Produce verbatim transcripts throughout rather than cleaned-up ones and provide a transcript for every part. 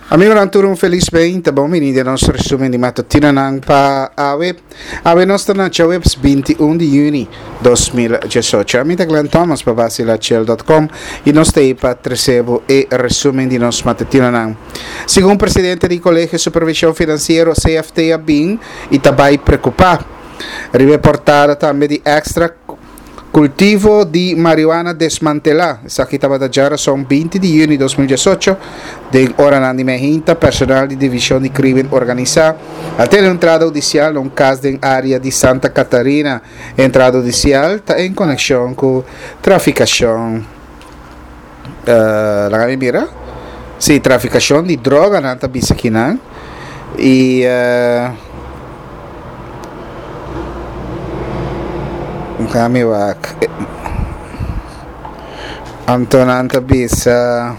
Amigo Nanturo, um feliz bem, tá bom? Menino, nosso resumo de matutina nang pa awe. Awe nós tá na webs vinte e um de junho de dois mil e dezoito. A mim tá Glenn Thomas para vacilachiel ponto com e nós tá aí para recebo e resumo de nosso matutina nang. Segundo o presidente do Colégio de Supervisão Financeira, C F T A B I N, e também preocupado. Reportada também de extra cultivo de marihuana desmantelado. Essa aqui estava da Jara, são vinte de junho de dois mil e dezoito. De hora de Mehinta, personal de divisão de crime organizado. Até a entrada judicial, num caso de área de Santa Catarina, entrada judicial está em conexão com traficação. Uh, lá mira? Sim, traficação de droga, não está bisa aqui, não. E. Uh, kami wak Antonan bisa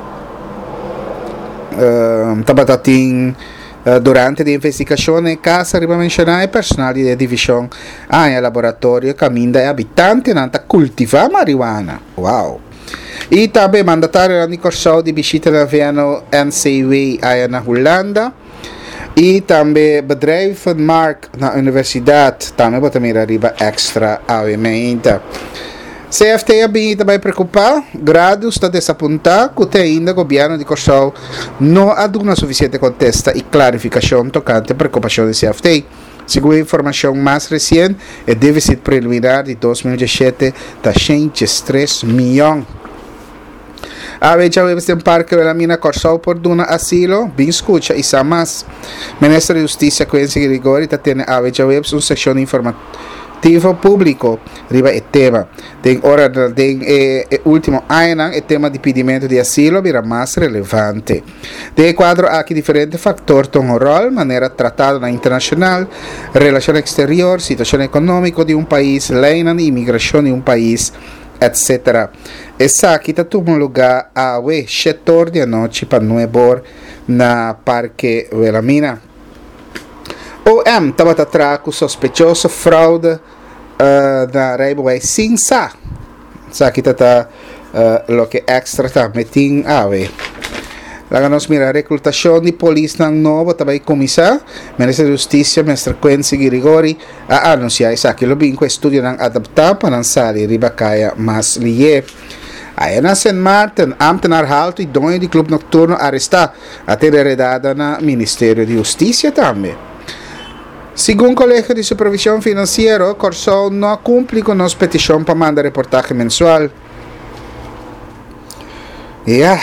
uh, tabatating uh, durante a investigação casa riba mencionare personali di divisione ah, e laboratorio caminda e abitanti nanta cultiva marijuana. Wow. E também mandatário di corso di visita na Viano N C W aí na Holanda. E também bedrijf Mark na universidade também bota mira riba extra aumenta. C F T A B I N também preocupado, grado está desapontar que ainda o governo de Corsol não há uma suficiente contesta e clarificação tocante à preocupação do C F T. Segundo a informação mais recente, o déficit preliminar de dois mil e dezessete está cento e três milhões. A veja webs tem parque da mina Corsol por duna asilo, bem escuta e samas. Ministro de Justiça Quentin Grigori está tendo a veja webs uma seção informativa público riba e tema. Tem hora tem eh, eh, último ano o tema de pedimento de asilo vira mais relevante. Tem quadro aqui diferentes fatores tom rol, maneira tratada na internacional, relação exterior, situação econômica de um país, lei na imigração de um país, etcétera. Essa aqui está tomando lugar a we setor de noite para Nuebor na Parque Velamina. O M estava atrás com sospechoso fraude uh, na Railway Sinsa. Essa aqui está uh, o que extra está metendo a we. Lá nós mira a recrutação de polícia novo também começar. Ministro da Justiça, Mestre Quentin Grigori, a anunciar isso aqui. O binco estudo não adaptar para lançar e ribacaia mais lié. Aí na Saint Martin, ambtenaar halt e dono de clube noturno arrestar, até heredada na Ministério de Justiça também. Segundo o Colégio de Supervisão Financeira, o Corsol não cumpre com nossa petição para mandar reportagem mensual. E yeah.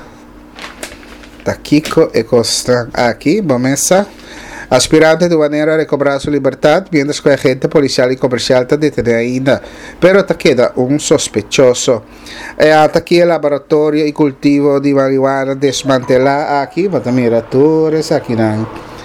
Taquico e Costa aqui, começa. Aspirante de maneira a recobrar sua liberdade, mientras que a agente policial e comercial está detenido ainda, pero está queda um sospechoso. E até aqui o laboratório e cultivo de marihuana desmantelar aqui, mas também ratores aqui não.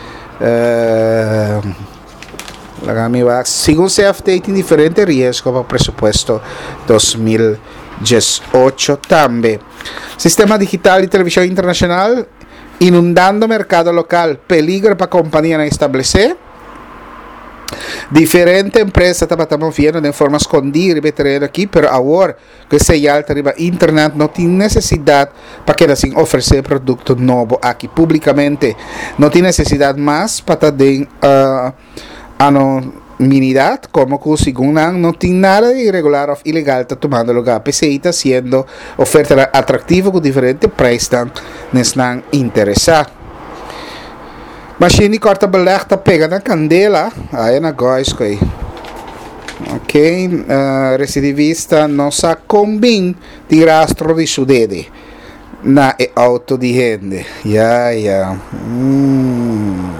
Uh, Segundo o C F T, tem diferentes riscos para o presupuesto dois mil e dezoito também. Sistema digital de televisão internacional inundando o mercado local, peligro para a companhia estabelecer. Diferentes empresas estão vendo de forma escondida e veterana aqui, mas agora que se alta a internet não tem necessidade para que assim oferecer produto novo aqui publicamente. Não tem necessidade mais para ter uh, anonimidade, como que segundo não tem nada de irregular ou ilegal está tomando lugar. P C I está sendo oferta atrativa com diferentes preços não interessados. Machine corta beleg está pegando a candela, aí na gás que ok, uh, recidivista não sa combin de rastro de sudede na e auto di gente, ya ya, mm.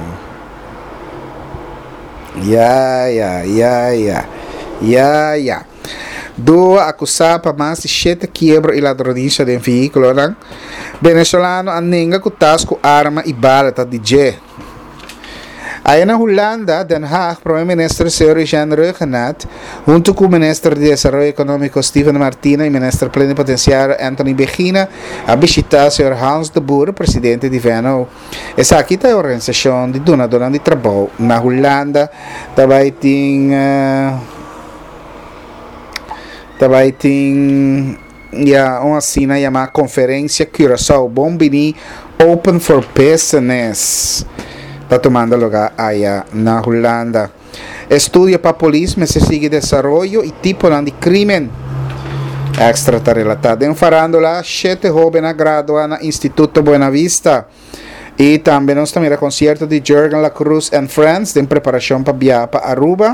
ya ya ya ya ya ya. Do acusado para mais de sete quebra e ladronismo de um veículo, não? Venezuelano anenga com tasco arma e bala tá D J. Aí na Holanda, Den Haag, o primeiro-ministro senhor Jean Reugenat, junto com o ministro de Desenvolvimento Econômico Steven Martina e o ministro plenipotenciário Anthony Begina, a visitar o senhor Hans de Boer, presidente de Veno. Essa aqui é a organização de donadora de trabalho na Holanda. Também tem uh, também tem ya uma cena chamada Conferência Curaçao Bombini open for business. Está tomando lugar allá na Holanda. Estudio para polícia, se sigue desarrollo e tipo de crime. Extra está relatado. Em Farandola, sete jovens graduados no Instituto Buena Vista. E também nós temos o concerto de Jürgen Lacroix and Friends, em preparação para viajar para Aruba.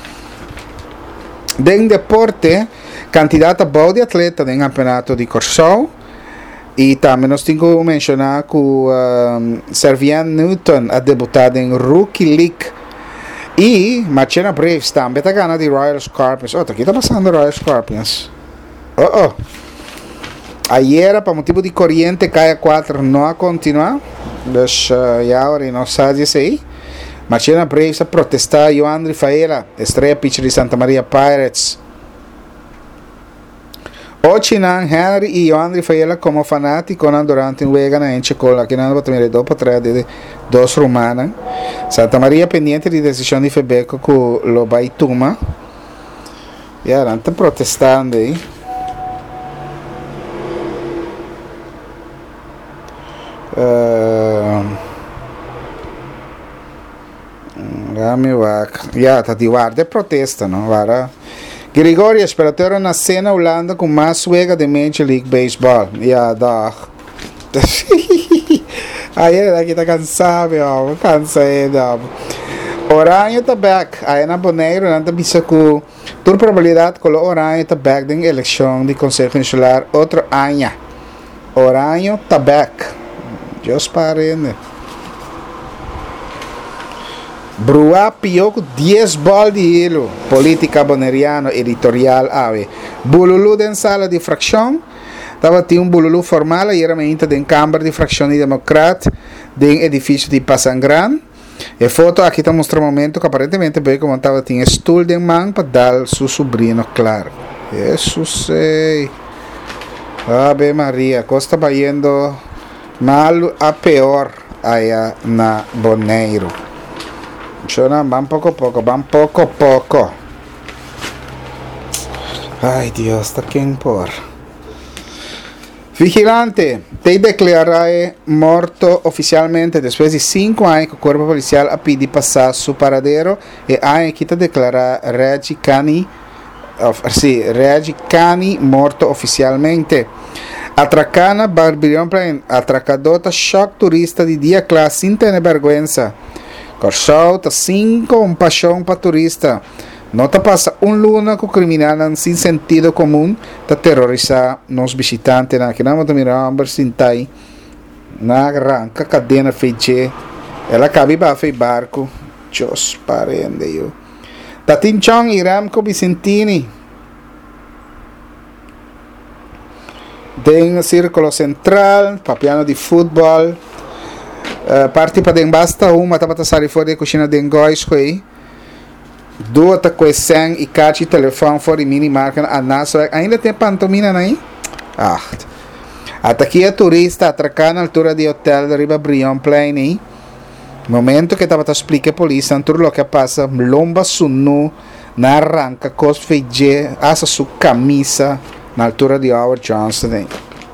Em deporte, candidata boa de atleta no campeonato de Corsol. E também nós temos que mencionar que um, Servian Newton a debutado em Rookie League. E Marchena Braves também está ganhando de Royal Scorpions. Oh, aqui está passando Royal Scorpions. Oh, oh. Ayer, para motivo de corriente, Caia quatro não a continuar. Mas uh, e agora não sabe isso aí. Marchena Braves a protestar. Joandri Faela, estreia pitcher de Santa Maria Pirates. Ochinan Henry e Joandri Faela como fanático durante um juego na Enchecola, que não vai ter dois para trás de dois rumanas. Santa Maria pendiente de decisão de Febeco com o Baituma. E agora está protestando aí. Já está de guarda protesta, não? Agora Grigori Esperatore na cena Holanda com mais juega de Major League Baseball. Ja, dag. Aí ele aqui tá cansado, ó. Cansado. Oranho tá back. Aí na Boneiro, não tá bisa com toda probabilidade que o Oranho tá back na eleição de Conselho Insular outro ano. Oranho tá back. Deus parende. Brua pior com dez bolas de hilo. Política boneriano editorial ave. Bululu den sala de fração. Tava tinha um bululu formal e era meio de câmara de fração de democrata de edifício de Passangran. E foto aqui está mostrando um momento que aparentemente bem como estava tinha stool de man para dar seu sobrinho claro. Isso sei. Ave Maria, costa vai indo mal a pior aí na Boneiro. Van poco a poco, van poco a poco. Ay Dios, está quien por. Vigilante, te declarará morto oficialmente después de cinco años que el cuerpo policial ha pedido pasar su paradero y hay que te declarar Reggie Cani, of, sí, Reggie Cani morto oficialmente. Atracana, Barbarian Plain, atracadota, choque turista de dia classe sem ter vergonha. Corsol tá cinco um paixão para turista. Não tá passa um luna com criminal sem sentido comum tá terrorizar nos visitantes na que não tá mirando sintai na arranca cadena feche. Ela cabe ba fei barco. Deus parende eu. Tá tinchong Iram com Vicentini. Tem círculo central, papiano de futebol. Uh, parti para den basta uma tava tá sari fora da cozinha den gois coi duas tá com sang e caixa telefone fora mini marca a nasa ainda tem pantomina aí ah até aqui é turista atracar na altura de hotel de Riba Brion Plain aí momento que tava tá explica a polícia tudo o que passa lomba sunu na arranca cos feije asa su camisa na altura de Howard Johnston aí.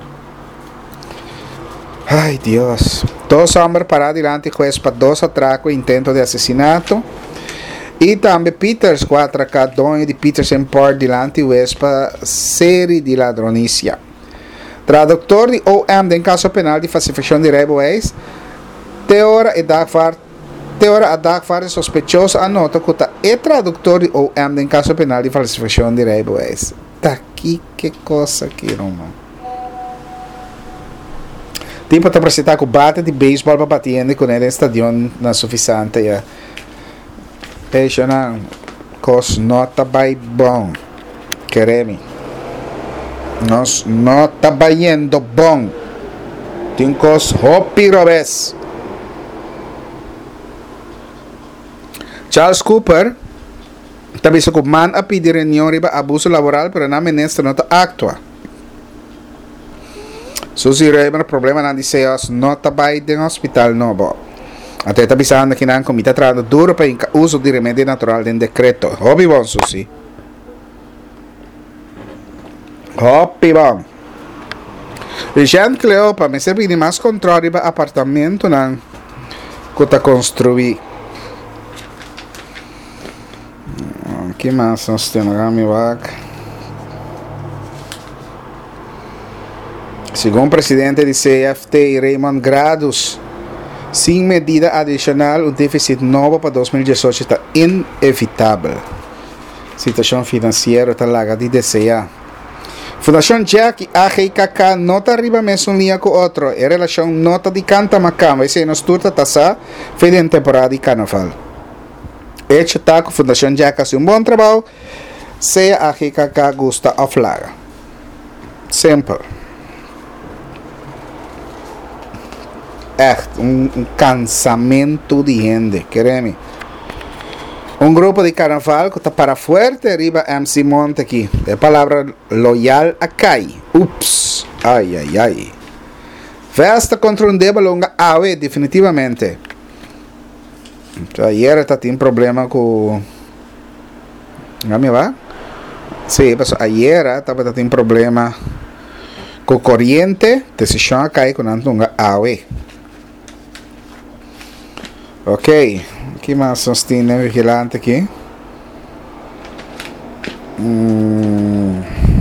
Ai Deus. Dois homens parados diante do juez para dois atracos e intento de assassinato. E também Peters, quatro atracado dono de Peters Import diante do juez para série de ladronícia. Tradutor de O M em caso penal de falsificação de reboes. Teora e Dagfar. Teora a Dagfar sospechoso anota que é tradutor de O M em caso penal de falsificação de reboes. Tá aqui que coisa que irmão. Tipo para apresentar com bate de beisebol para bater com ele em estadion na suficiente já. Deixa não, cos nota vai bom, quereme. Nós nota vai indo bom. Tem cos hopi robes. Charles Cooper também se man a pedir reunião riba abuso laboral para na ministra nota actua. So si Raymond problema na diseos nota by den hospital novo. Até está bisando que nan comita trado duro para o uso de remédio natural den decreto. Hobby bom, Susi. Hobby bom. Jean Cleopa, me serve de mais controle para apartamento não que está construir. Que mais nós temos aqui? Segundo o presidente do C F T, Raymond Grados, sem medida adicional, o déficit novo para dois mil e dezoito está inevitável. Situação financeira está larga de desejar. Fundação Jack e A G K K não está arriba mesmo um linha com outro. Em relação nota de canta macam, vai ser nos turta taça, foi em temporada de carnaval. Este tá com a Fundação Jack faz um bom trabalho, se a G K K gosta a flaga. Simple. É um, um cansamento de gente, querem? Um grupo de carnaval que está para forte, arriba M C Monte aqui. É palavra loyal a cai. Ups. Ai, ai, ai. Festa contra um deba longa. Ah, ué, definitivamente. Ayer está tendo problema com... Não me va? Sim, pessoal. Ayer estava tendo problema com corrente. Decisão a cai com um ah, ué. Ok. Que mais nós temos vigilante aqui? Hum.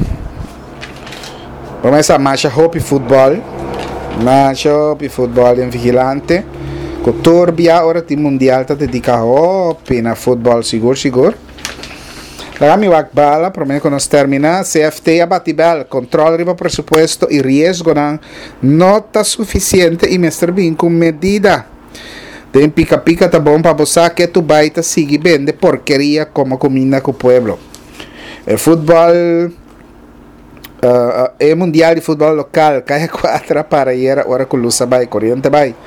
Vamos começar a marcha Hope Futebol. Marcha Hope Futebol em vigilante. Com Torbia, hora de mundial, está dedicado a Hope na futebol seguro, seguro. Lá me vai bala, prometo que nós terminamos. C F T abate bala, controle riba presupuesto e risco não nota suficiente e mestre bem com medida. Tem pica-pica tá bom para você que tu baita sigue vende porqueria como comida com o pueblo. O futebol uh, é mundial de futebol local, cai quatro para ir hora com luz vai, corrente vai.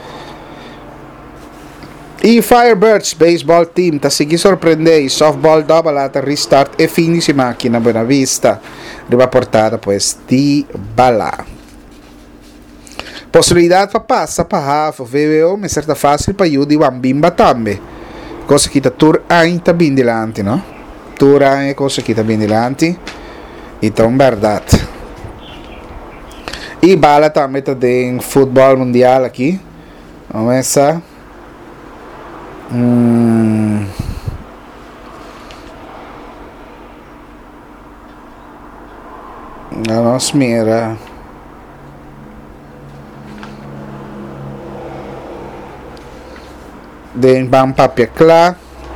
E Firebirds baseball team tá seguindo surpreender e softball double at restart e finish máquina Buena Vista. Riba portada pues de bala. Possibilidade para passar para Rafa, V V O, mas certa fácil para eu de Wambimba também. Coisa que está tur ainda bem dilante, não? Tur é coisa que está bem dilante. Então, verdade. E bala também está em futebol mundial aqui. Vamos começar. Hum. Vamos mirar. Den bang papel clar,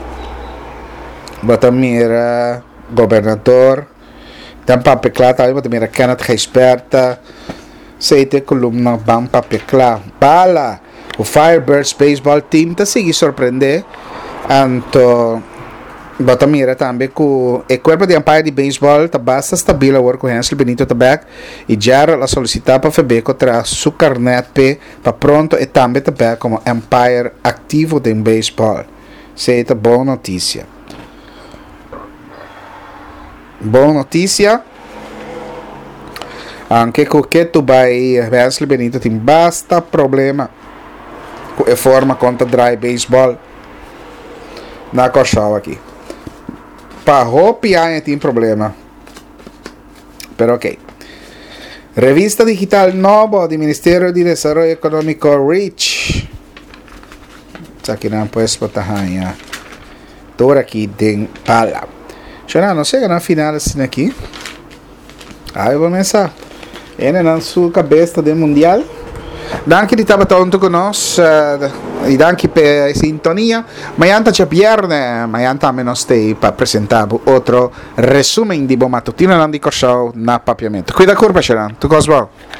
bota mira governador, dan papel clar, tayo bota mira Kenneth Gesperta, sa ite columna bang papel clar, bala, o Firebirds baseball team ta sige sorprende, anto bota mira também com o corpo de umpire de beisebol tá basta stabila work com Hansel Benito Tabac e já a solicitar para F B contra su carnet P para pronto e também Tabac como umpire ativo de beisebol. Se é boa notícia. Boa notícia. Anche com que tu vai Hansel Benito tem basta problema com a forma contra dry baseball na coxal aqui. Para Hope ainda tem problema. Pero ok. Revista digital novo do Ministério de Desenvolvimento Econômico REACH. Isso aqui não pode botar aí. Todo aqui tem pala. Já não sei na final assim aqui. Aí vamos começar. Ele na sua cabeça do mundial. Danke di estava tanto con nos uh, e danke per la sintonia. Mañana c'è viernes, mañana me stay per presentare altro resumen di Bo Mattutino Landico Show na papiamento. Qui da curva c'era, tu cosa vuoi?